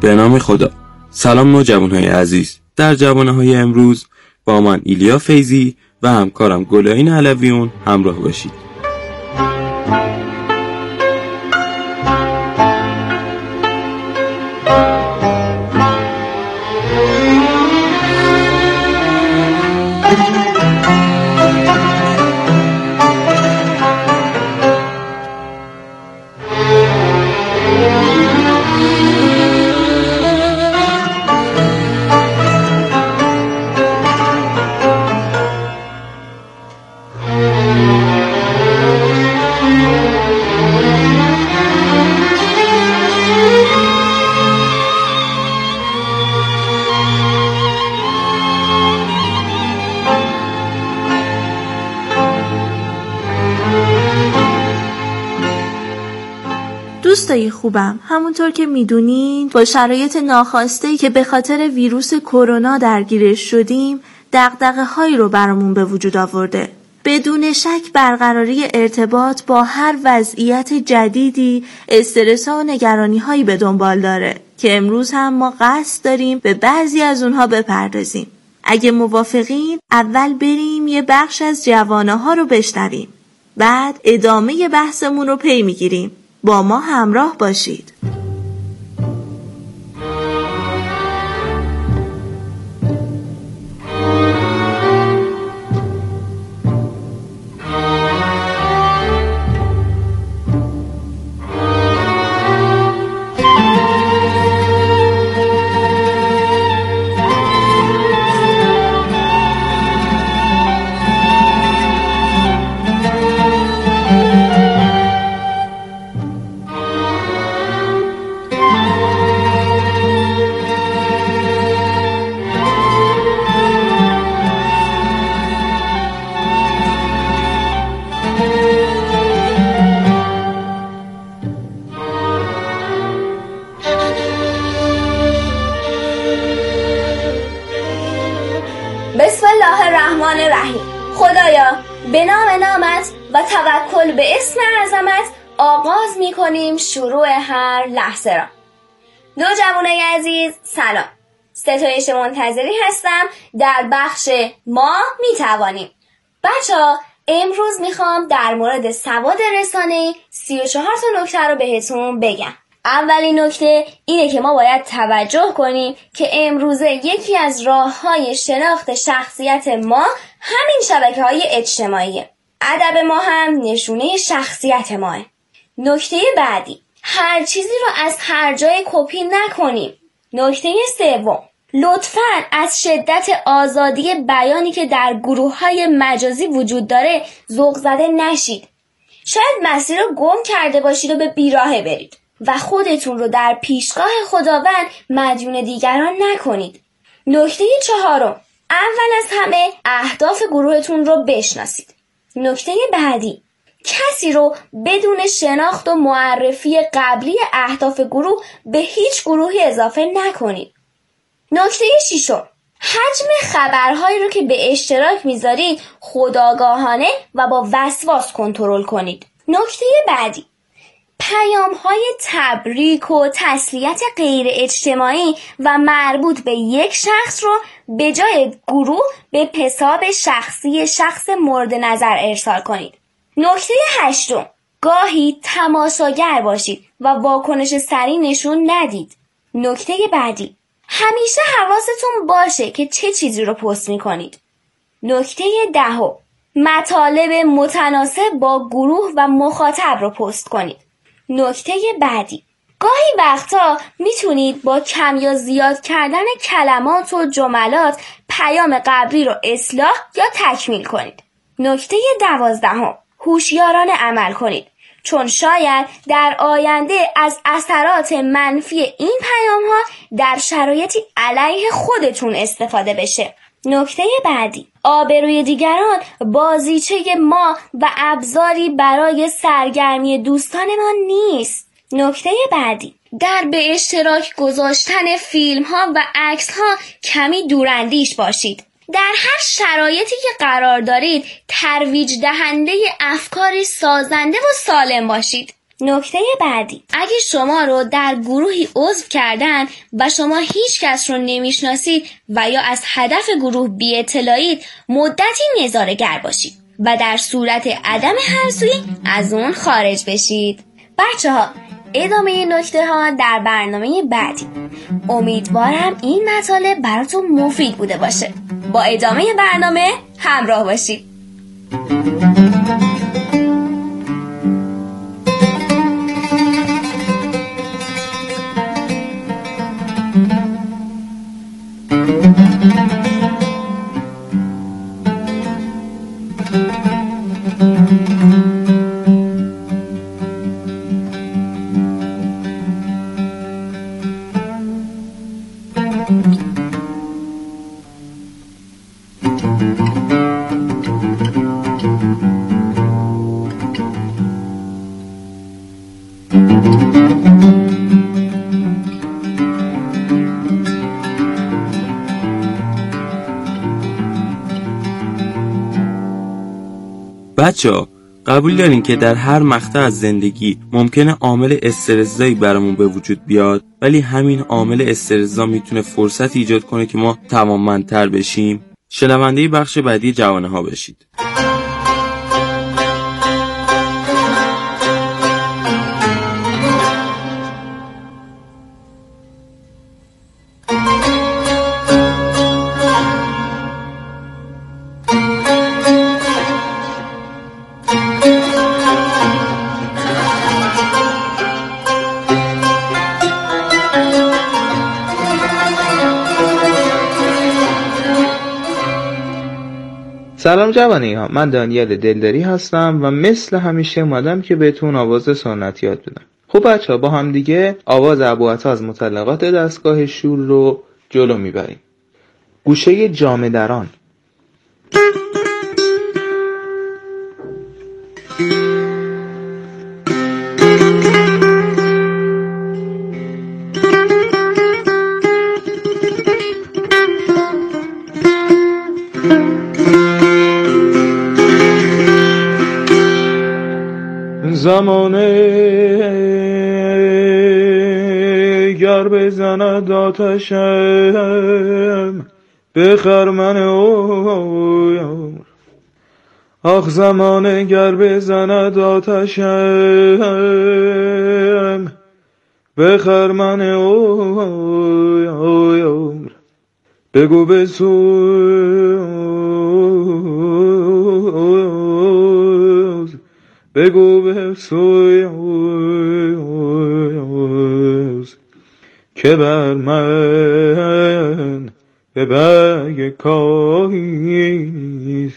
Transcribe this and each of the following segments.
به نام خدا. سلام نوجوانهای عزیز. در جوانه‌های امروز با من ایلیا فیضی و همکارم گلایین علویون همراه باشید. دوستای خوبم، همونطور که میدونین با شرایط ناخواسته که به خاطر ویروس کرونا درگیرش شدیم دغدغه‌هایی رو برامون به وجود آورده. بدون شک برقراری ارتباط با هر وضعیت جدیدی استرس‌ها و نگرانی‌هایی به دنبال داره که امروز هم ما قصد داریم به بعضی از اونها بپردازیم. اگه موافقین اول بریم یه بخش از جوانه‌ها رو بشنویم، بعد ادامه بحثمون رو پی میگیریم. با ما همراه باشید. بسم الله الرحمن الرحیم. خدایا به نام نامت و توکل به اسم عظمت آغاز میکنیم شروع هر لحظه را. نوجوانای عزیز سلام، ستایش منتظری هستم در بخش ما میتوانیم. بچه‌ها امروز میخوام در مورد سواد رسانه‌ای 34 تا نکته رو بهتون بگم. اولین نکته اینه که ما باید توجه کنیم که امروزه یکی از راه‌های شناخت شخصیت ما همین شبکه‌های اجتماعیه. ادب ما هم نشونه شخصیت ماه. نکته بعدی، هر چیزی رو از هر جای کپی نکنیم. نکته سوم، لطفاً از شدت آزادی بیانی که در گروه‌های مجازی وجود داره ذوق زده نشید. شاید مسیر رو گم کرده باشید و به بیراهه برید و خودتون رو در پیشگاه خداوند مدیون دیگران نکنید. نکته چهارم، اول از همه اهداف گروهتون رو بشناسید. نکته بعدی، کسی رو بدون شناخت و معرفی قبلی اهداف گروه به هیچ گروهی اضافه نکنید. نکته ششم، حجم خبرهایی رو که به اشتراک میذارید خودآگاهانه و با وسواس کنترل کنید. نکته بعدی، پیام‌های تبریک و تسلیت غیر اجتماعی و مربوط به یک شخص رو به جای گروه به حساب شخصی شخص مورد نظر ارسال کنید. نکته هشتم، گاهی تماشاگر باشید و واکنش سریع نشون ندید. نکته بعدی، همیشه حواستون باشه که چه چیزی رو پست می‌کنید. نکته دهم، مطالب متناسب با گروه و مخاطب رو پست کنید. نکته بعدی، گاهی وقتا میتونید با کم یا زیاد کردن کلمات و جملات پیام قبلی رو اصلاح یا تکمیل کنید. نکته 12، هوشیارانه عمل کنید، چون شاید در آینده از اثرات منفی این پیام‌ها در شرایطی علیه خودتون استفاده بشه. نکته بعدی، آبروی دیگران بازیچه ما و ابزاری برای سرگرمی دوستان ما نیست. نکته بعدی، در به اشتراک گذاشتن فیلم ها و عکس ها کمی دوراندیش باشید. در هر شرایطی که قرار دارید ترویج دهنده افکاری سازنده و سالم باشید. نکته بعدی، اگه شما رو در گروهی عضو کردن و شما هیچ کس رو نمیشناسید و یا از هدف گروه بی اطلاعید، مدتی نظاره‌گر باشید و در صورت عدم همسویی از اون خارج بشید. بچه‌ها، ادامه نکته ها در برنامه بعدی. امیدوارم این مطالب براتون مفید بوده باشه. با ادامه برنامه همراه باشید. بچه‌ها، قبول دارین که در هر مقطع از زندگی ممکنه عامل استرس‌زایی برامون به وجود بیاد، ولی همین عامل استرس‌زا میتونه فرصت ایجاد کنه که ما توانمندتر بشیم؟ شنونده بخش بعدی جوانه ها بشید. سلام جوانی ها، من دانیل دلداری هستم و مثل همیشه اومدم که بهتون آواز سنت یاد بدم. خب بچه ها، با هم دیگه آواز ابوعطا از مطلقات دستگاه شور رو جلو میبریم. گوشه جامه دران. زمانه گر بزند آتشم به خرمن عمر، آخ زمانه گر بزند آتشم به خرمن عمر، بگو بسوز، بگو بسوز که بر من به برگ کاهیست.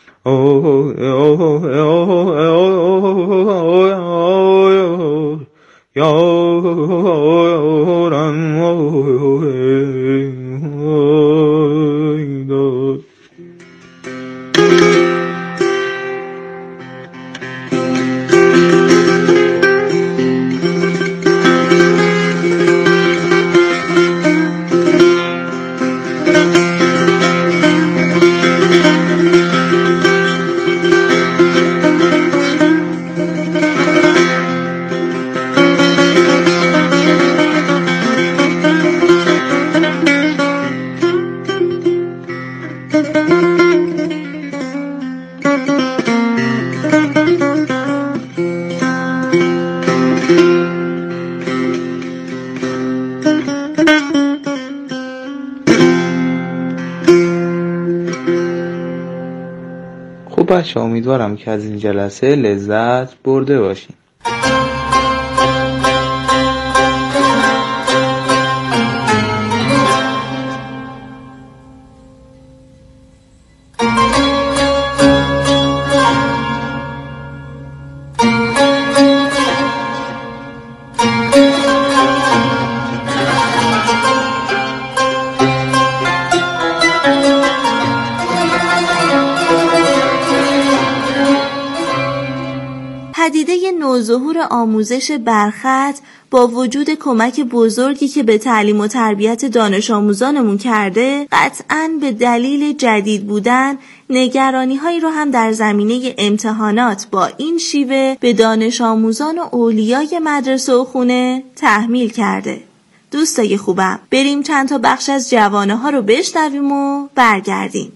خب بچه، امیدوارم که از این جلسه لذت برده باشین. پدیده نوظهور آموزش برخط با وجود کمک بزرگی که به تعلیم و تربیت دانش آموزانمون کرده، قطعاً به دلیل جدید بودن نگرانی‌هایی رو هم در زمینه امتحانات با این شیوه به دانش آموزان و اولیای مدرسه و خونه تحمیل کرده. دوستای خوبم، بریم چند تا بخش از جوانه ها رو بشنویم و برگردیم.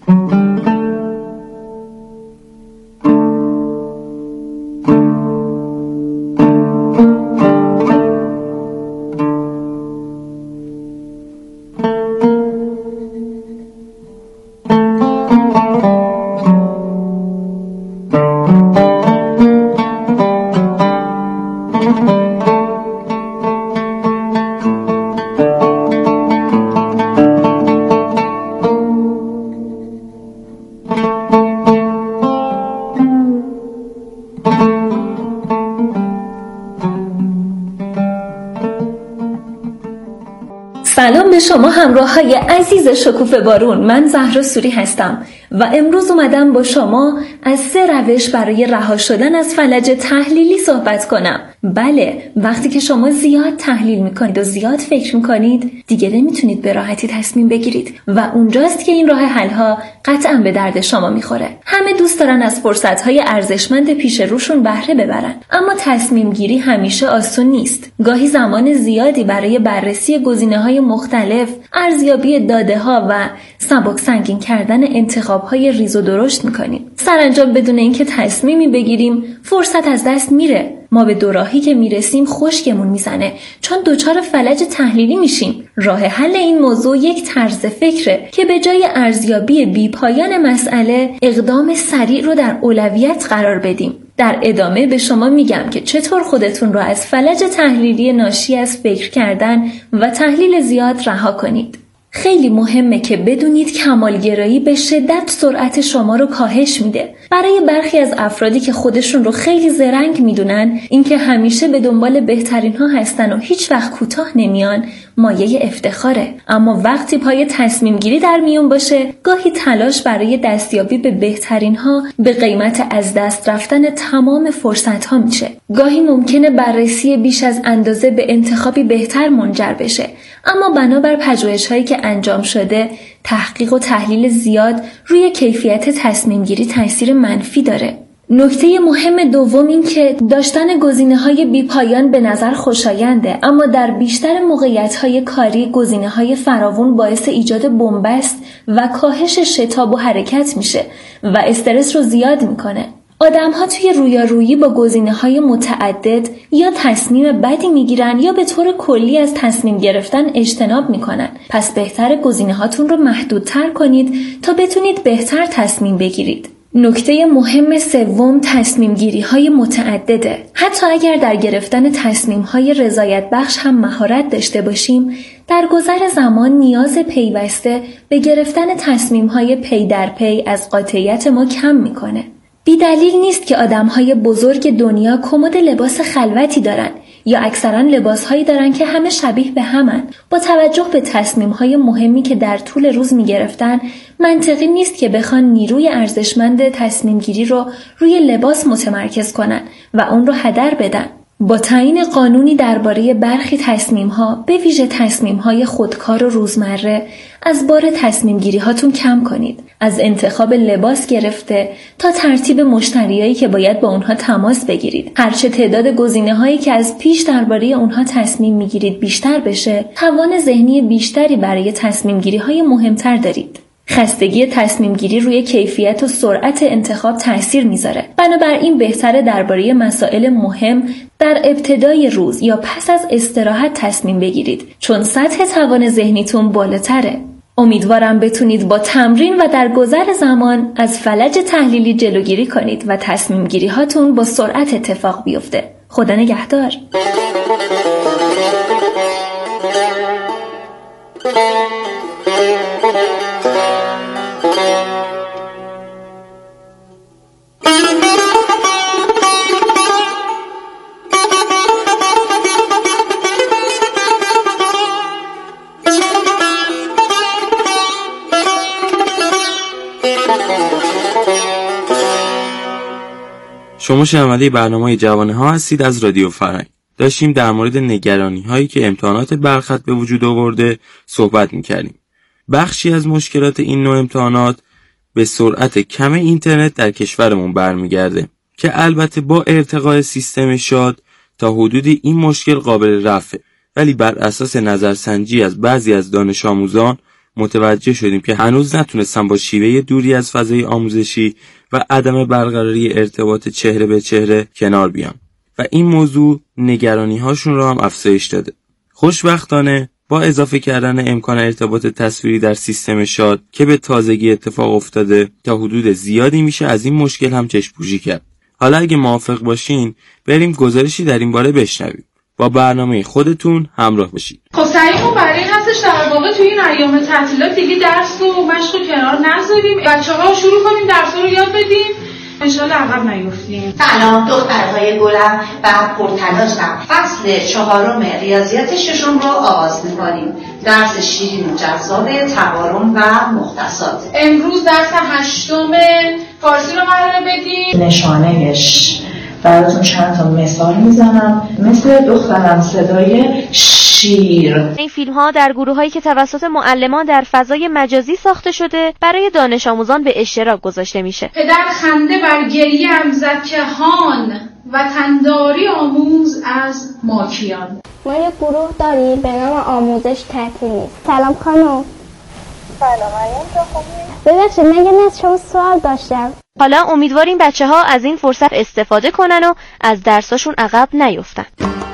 سلام به شما همراه‌های عزیز شکوفه بارون. من زهرا سوری هستم و امروز اومدم با شما از 3 روش برای رها شدن از فلج تحلیلی صحبت کنم. بله، وقتی که شما زیاد تحلیل میکنید و زیاد فکر میکنید دیگه نمیتونید به راحتی تصمیم بگیرید و اونجاست که این راه حل‌ها قطعاً به درد شما میخوره. همه دوست دارن از فرصت‌های ارزشمند پیش روشون بهره ببرن، اما تصمیم گیری همیشه آسون نیست. گاهی زمان زیادی برای بررسی گزینه‌های مختلف، ارزیابی داده‌ها و سبک سنگین کردن انتخاب‌های ریز و درشت می‌کنیم. سرانجام بدون اینکه تصمیمی بگیریم، فرصت از دست میره. ما به دوراهی که میرسیم خشکمون میزنه چون دچار فلج تحلیلی میشیم. راه حل این موضوع یک طرز فکره که به جای ارزیابی بی‌پایان مسئله، اقدام سریع رو در اولویت قرار بدیم. در ادامه به شما میگم که چطور خودتون رو از فلج تحلیلی ناشی از فکر کردن و تحلیل زیاد رها کنید. خیلی مهمه که بدونید کمالگرایی به شدت سرعت شما رو کاهش میده. برای برخی از افرادی که خودشون رو خیلی زرنگ میدونن، اینکه همیشه به دنبال بهترین ها هستن و هیچ وقت کوتاه نمیان مایه افتخاره. اما وقتی پای تصمیم گیری در میون باشه، گاهی تلاش برای دستیابی به بهترین ها به قیمت از دست رفتن تمام فرصت ها میشه. گاهی ممکنه بررسی بیش از اندازه به انتخابی بهتر منجر بشه، اما بنابر پژوهش‌هایی که انجام شده، تحقیق و تحلیل زیاد روی کیفیت تصمیم گیری تاثیر منفی داره. نکته مهم دوم این که داشتن گزینه‌های بی‌پایان به نظر خوشاینده، اما در بیشتر موقعیت‌های کاری گزینه‌های فراوون باعث ایجاد بنبست و کاهش شتاب و حرکت میشه و استرس رو زیاد میکنه. آدم‌ها توی رویارویی با گزینه‌های متعدد یا تصمیم بدی میگیرن یا به طور کلی از تصمیم گرفتن اجتناب میکنن. پس بهتره گزینه‌هاتون رو محدودتر کنید تا بتونید بهتر تصمیم بگیرید. نکته مهم سوم تصمیم گیری‌های متعدده. حتی اگر در گرفتن تصمیم‌های رضایت بخش هم مهارت داشته باشیم، در گذر زمان نیاز پیوسته به گرفتن تصمیم‌های پی در پی از قاطعیت ما کم میکنه. بی دلیل نیست که آدم‌های بزرگ دنیا کمد لباس خلوتی دارن یا اکثرا لباس‌هایی دارن که همه شبیه به همن. با توجه به تصمیم‌های مهمی که در طول روز می‌گرفتن، منطقی نیست که بخوان نیروی ارزشمند تصمیم‌گیری رو روی لباس متمرکز کنن و اون رو هدر بدن. با تعیین قانونی درباره برخی تصمیم‌ها، به ویژه تصمیم‌های خودکار و روزمره، از بار تصمیم‌گیری هاتون کم کنید. از انتخاب لباس گرفته تا ترتیب مشتریایی که باید با اونها تماس بگیرید. هرچه تعداد گزینه‌هایی که از پیش درباره اونها تصمیم می‌گیرید بیشتر بشه، توان ذهنی بیشتری برای تصمیم‌گیری‌های مهمتر دارید. خستگی تصمیم گیری روی کیفیت و سرعت انتخاب تأثیر میذاره. بنابراین بهتره درباره مسائل مهم در ابتدای روز یا پس از استراحت تصمیم بگیرید، چون سطح توان ذهنیتون بالاتره. امیدوارم بتونید با تمرین و در گذر زمان از فلج تحلیلی جلوگیری کنید و تصمیم گیری هاتون با سرعت اتفاق بیفته. خدا نگهدار. شما شنونده برنامه جوانه ها هستید از رادیو فرهنگ. داشتیم در مورد نگرانی هایی که امتحانات برخط به وجود آورده صحبت میکردیم. بخشی از مشکلات این نوع امتحانات به سرعت کم اینترنت در کشورمون برمیگرده که البته با ارتقاء سیستم شاد تا حدودی این مشکل قابل رفعه، ولی بر اساس نظرسنجی از بعضی از دانش آموزان متوجه شدیم که هنوز نتونستن با شیوه دوری از فضای آموزشی و عدم برقراری ارتباط چهره به چهره کنار بیان و این موضوع نگرانی هاشون رو هم افزایش داده. خوشبختانه با اضافه کردن امکان ارتباط تصویری در سیستم شاد که به تازگی اتفاق افتاده تا حدود زیادی میشه از این مشکل هم چشم‌پوشی کرد. حالا اگه موافق باشین بریم گزارشی در این باره بشنویم. با برنامه خودتون همراه باشید. خب سعیمون برای این هستش در واقع توی این ایام تعطیلات دیگه درس و مشق کنار نذاریم، بچه‌ها شروع کنیم درس‌ها رو یاد بدیم، انشالله عقب نیفتیم. سلام دخترهای گلم و پرتلاشم. فصل 4 ریاضیات ششم رو آغاز می‌کنیم. درس شیرین و جذاب تقارن و مختصات. امروز درس 8 فارسی رو قراره بدیم. نشانهش براتون چند تا مثال میزنم. مثل دخترم صدای شیر. این فیلم ها در گروه هایی که توسط معلمان در فضای مجازی ساخته شده برای دانش آموزان به اشتراک گذاشته میشه. پدر خنده بر گریه ام زد که هان وطنداری آموز از ماکیان. ما یک گروه داریم به نام آموزش تعطیلی. سلام خانم. سلام مریم، تو خوبی؟ ببخشید من یه از شما سوال داشتم. حالا امیدواریم بچه ها از این فرصت استفاده کنن و از درساشون عقب نیفتن.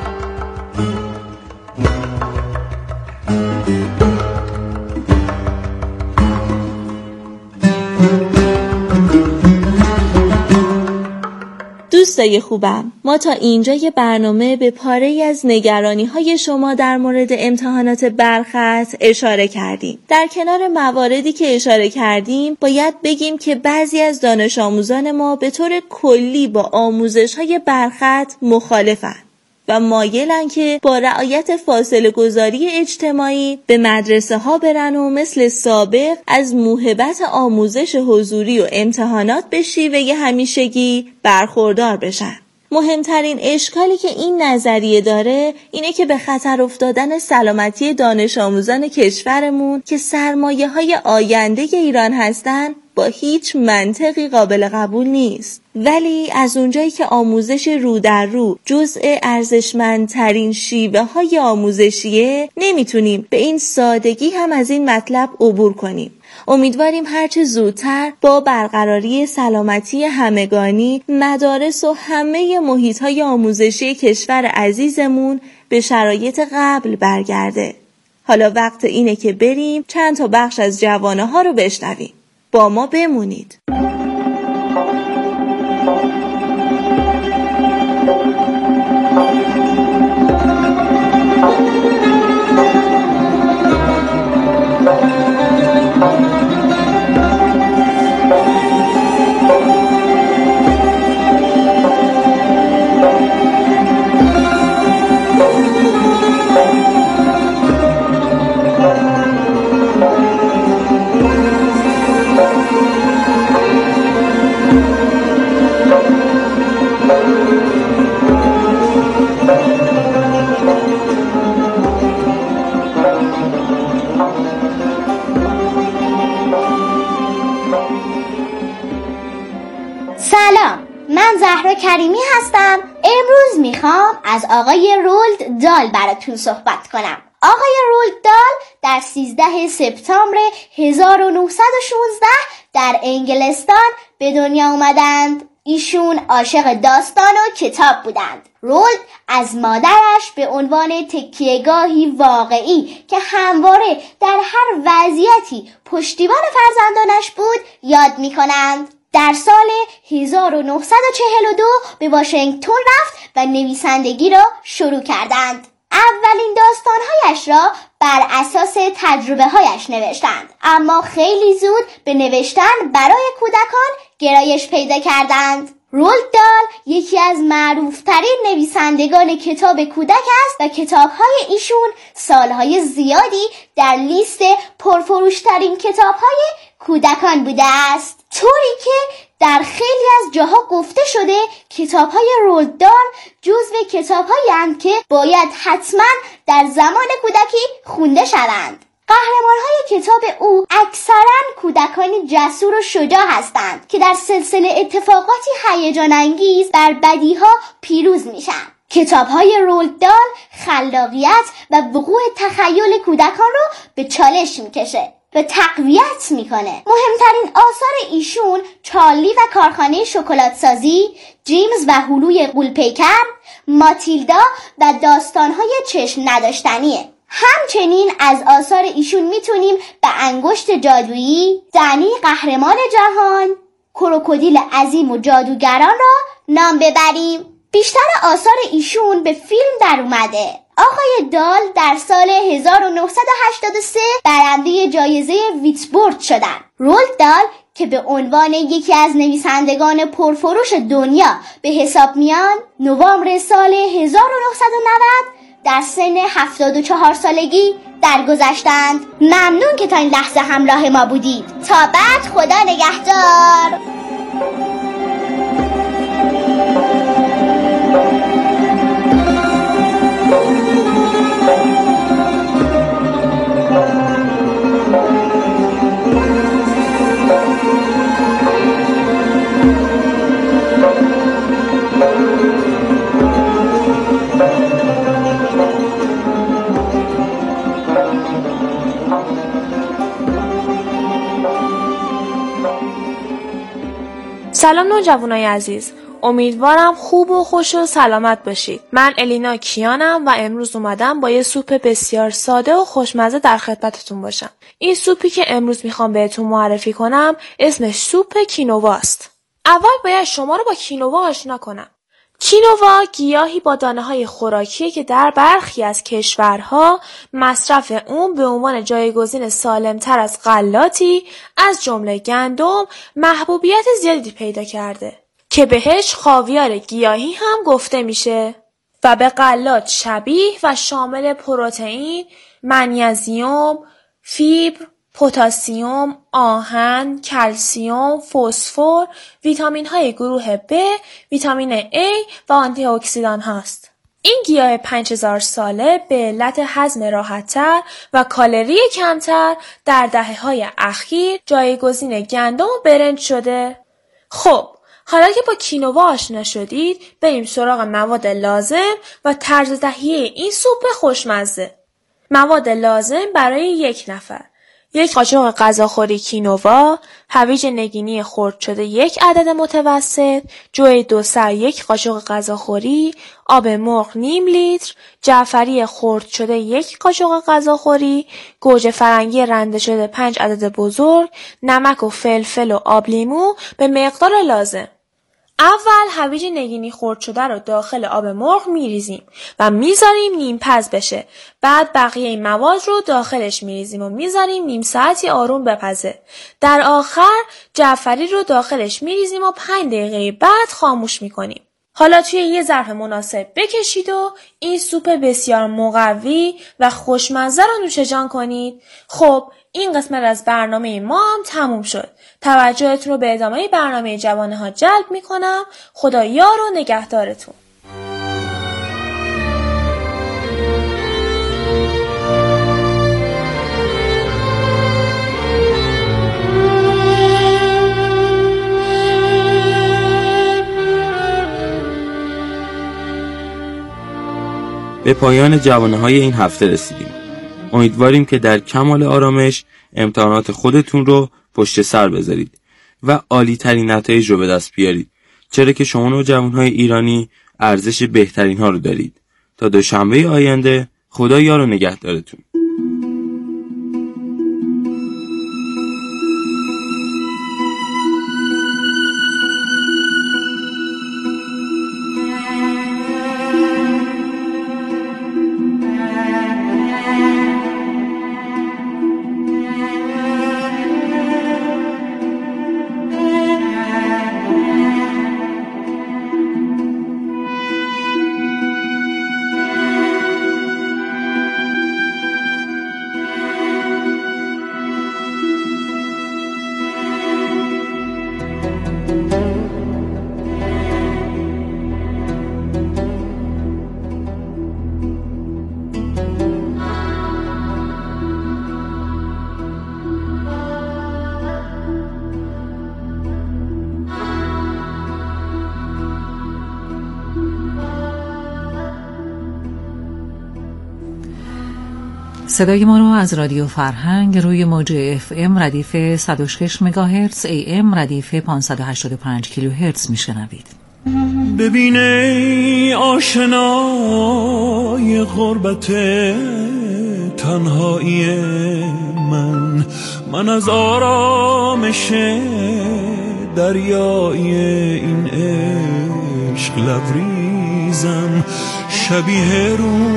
دوستای خوبم، ما تا اینجای برنامه به پاره‌ای از نگرانی‌های شما در مورد امتحانات برخط اشاره کردیم. در کنار مواردی که اشاره کردیم، باید بگیم که بعضی از دانش آموزان ما به طور کلی با آموزش‌های برخط مخالفن و مایلن که با رعایت فاصله گذاری اجتماعی به مدرسه ها برن و مثل سابق از موهبت آموزش حضوری و امتحانات به شیوه همیشگی برخوردار بشن. مهمترین اشکالی که این نظریه داره اینه که به خطر افتادن سلامتی دانش آموزان کشورمون که سرمایه های آینده ایران هستن با هیچ منطقی قابل قبول نیست. ولی از اونجایی که آموزش رو در رو جزء ارزشمندترین شیوه های آموزشیه، نمیتونیم به این سادگی هم از این مطلب عبور کنیم. امیدواریم هرچه زودتر با برقراری سلامتی همگانی مدارس و همه محیط‌های آموزشی کشور عزیزمون به شرایط قبل برگرده. حالا وقت اینه که بریم چند تا بخش از جوانه ها رو بشنویم. با ما بمونید. سلام، من زهرا کریمی هستم. امروز میخوام از آقای رولد دال براتون صحبت کنم. آقای رولد دال در 13 سپتامبر 1916 در انگلستان به دنیا اومدند. ایشون عاشق داستان و کتاب بودند. رولد از مادرش به عنوان تکیهگاهی واقعی که همواره در هر وضعیتی پشتیبان فرزندانش بود یاد میکنند. در سال 1942 به واشنگتن رفت و نویسندگی را شروع کردند. اولین داستانهایش را بر اساس تجربه هایش نوشتند، اما خیلی زود به نوشتن برای کودکان گرایش پیدا کردند. رولد دال یکی از معروفترین نویسندگان کتاب کودک است و کتابهای ایشون سالهای زیادی در لیست پرفروشترین کتابهای کودکان بوده است، طوری که در خیلی از جاها گفته شده کتاب‌های رولد دال جزو کتاب‌هایی هستند که باید حتما در زمان کودکی خونده شوند. قهرمان‌های کتاب او اکثراً کودکانی جسور و شجاع هستند که در سلسله اتفاقاتی هیجان انگیز بر بدیها پیروز میشن. کتاب‌های رولد دال خلاقیت و وقوع تخیل کودکان رو به چالش میکشه و تقویت میکنه. مهمترین آثار ایشون چارلی و کارخانه شکلات سازی، جیمز و هلوی غول‌پیکر، ماتیلدا و داستان‌های چشم نداشتنیه. همچنین از آثار ایشون میتونیم به انگشت جادویی، دنی قهرمان جهان، کروکودیل عظیم و جادوگران را نام ببریم. بیشتر آثار ایشون به فیلم در اومده. آقای دال در سال 1983 برنده جایزه ویتسبورد شدن. رولد دال که به عنوان یکی از نویسندگان پرفروش دنیا به حساب میان، نوامبر سال 1990 در سن 74 سالگی درگذشتند. ممنون که تا این لحظه همراه ما بودید. تا بعد، خدا نگهدار. سلام نوجوانای عزیز، امیدوارم خوب و خوش و سلامت باشید. من الینا کیانم و امروز اومدم با یه سوپ بسیار ساده و خوشمزه در خدمتتون باشم. این سوپی که امروز میخوام بهتون معرفی کنم اسمش سوپ کینواست. اول باید شما رو با کینوا آشنا کنم. کینوا گیاهی با دانه‌های خوراکیه که در برخی از کشورها مصرف اون به عنوان جایگزین سالم‌تر از غلاتی از جمله گندم محبوبیت زیادی پیدا کرده که بهش خاویار گیاهی هم گفته میشه و به غلات شبیه و شامل پروتئین، منیزیم، فیبر، پتاسیم، آهن، کلسیم، فسفر، ویتامین‌های گروه B، ویتامین A و آنتی اکسیدان هاست. این گیاه 5000 ساله به علت هضم راحت‌تر و کالری کمتر در دهه‌های اخیر جایگزین گندم و برنج شده. خب، حالا که با کینوا آشنا شدید، بریم سراغ مواد لازم و طرز تهیه این سوپ خوشمزه. مواد لازم برای 1 نفر: 1 قاشق غذاخوری کینوا، هویج نگینی خرد شده 1 عدد متوسط، جو 2 سر 1 قاشق غذاخوری، آب مرغ نیم لیتر، جعفری خرد شده 1 قاشق غذاخوری، گوجه فرنگی رنده شده 5 عدد بزرگ، نمک و فلفل و آب لیمو به مقدار لازم. اول هویج نگینی خرد شده رو داخل آب مرغ میریزیم و میذاریم نیم پز بشه. بعد بقیه این مواد رو داخلش میریزیم و میذاریم نیم ساعتی آروم بپزه. در آخر جعفری رو داخلش میریزیم و 5 دقیقه بعد خاموش میکنیم. حالا توی یه ظرف مناسب بکشید و این سوپ بسیار مقوی و خوشمزه رو نوشجان کنید. خب، این قسمت از برنامه ما هم تموم شد. توجهتون رو به ادامه برنامه جوانه ها جلب میکنم. خدا یار و نگهدارتون. به پایان جوانه‌های این هفته رسیدیم. امیدواریم که در کمال آرامش امتحانات خودتون رو پشت سر بذارید و عالی ترین نتایج رو به دست بیارید، چرا که شما نوجوان‌های ایرانی ارزش بهترین ها رو دارید. تا دوشنبه آینده، خدا یار و نگهدارتون. صدای ما رو از رادیو فرهنگ روی موج FM ردیف 106 مگاهرتز، AM ردیف 585 کیلوهرتز میشنوید. ببینه آشنای غربت تنهایی من از آرامش دریای این عشق لبریزم، شبیه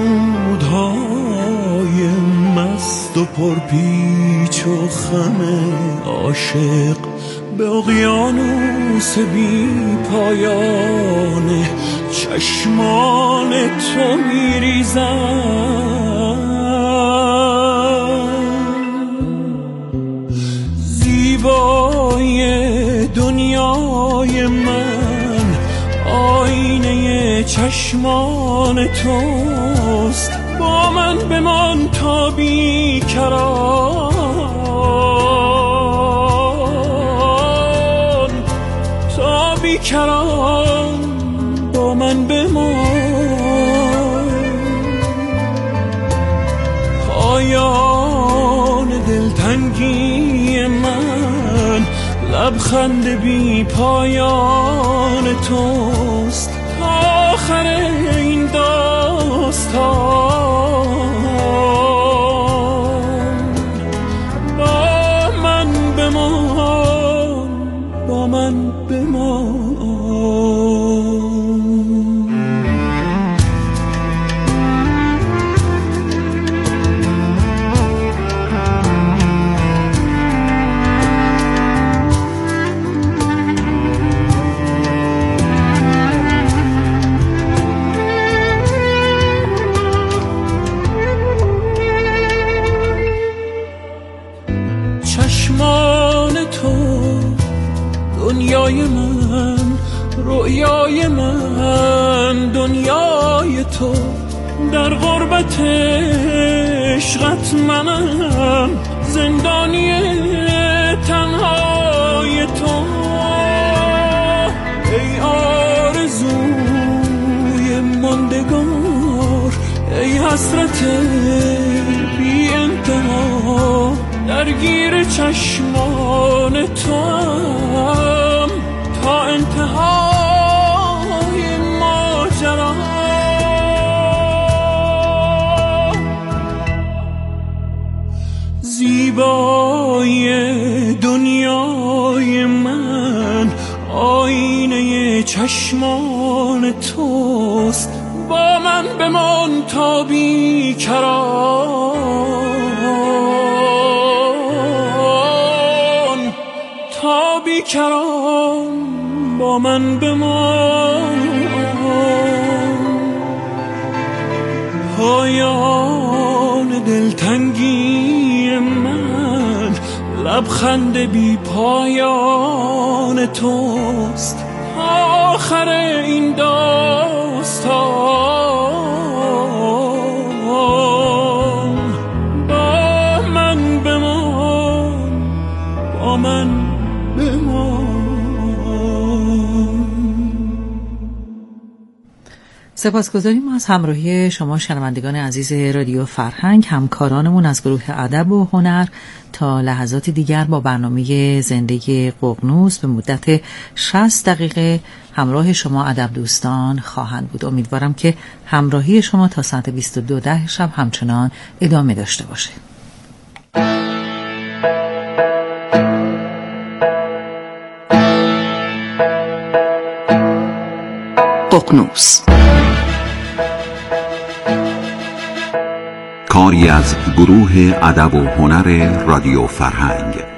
رودهای مست و پرپیچ و خم عاشق به اقیانوس بی پایان چشمان تو میریزم. زیبای دنیای من آینه چشمان توست، با من بمان تا بیکران با من بمان. پایان دلتنگی من لبخند بی پایان توست، آخر این داستان. با من بمان، با من بمان. چشمان تو دنیای من، رویای من دنیای تو، در غربت عشقت منم زندانی تنهای تو. ای آرزوی ماندگار، ای حسرت بی انتها، درگیر چشمان توام تا انتهای ماجرا. زیبای دنیای من آینه چشمان توست، با من بمان تا بیکران با من بمان. پایان دلتنگی من لبخند بی پایان توست، آخر این داستان. با من بمان، با من سپاسگزاریم از همراهی شما شنوندگان عزیز رادیو فرهنگ، همکارانمون از گروه ادب و هنر. تا لحظات دیگر با برنامه زندگی ققنوس به مدت 60 دقیقه همراه شما ادب دوستان خواهند بود. امیدوارم که همراهی شما تا ساعت 22:10 شب همچنان ادامه داشته باشه. ققنوس، کاری از گروه ادب و هنر رادیو فرهنگ.